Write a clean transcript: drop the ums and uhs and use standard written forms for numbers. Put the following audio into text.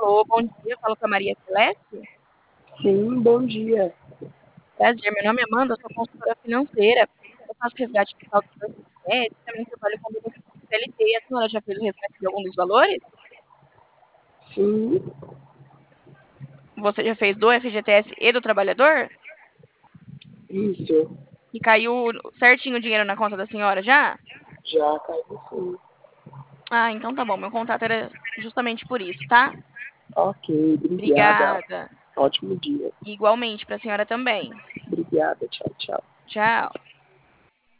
Alô, bom dia, falo com a Maria Celeste. Sim, bom dia. Prazer, meu nome é Amanda, eu sou consultora financeira. Eu faço resgate fiscal do FGTS, também trabalho com benefício CLT. A senhora já fez o resgate de algum dos valores? Sim, Você já fez do FGTS e do trabalhador? isso. E caiu certinho o dinheiro na conta da senhora já? Já caiu sim. Ah, então tá bom, meu contato era justamente por isso, tá? Ok, obrigada. Obrigada. Ótimo dia. Igualmente para a senhora também. Obrigada, tchau, tchau. Tchau.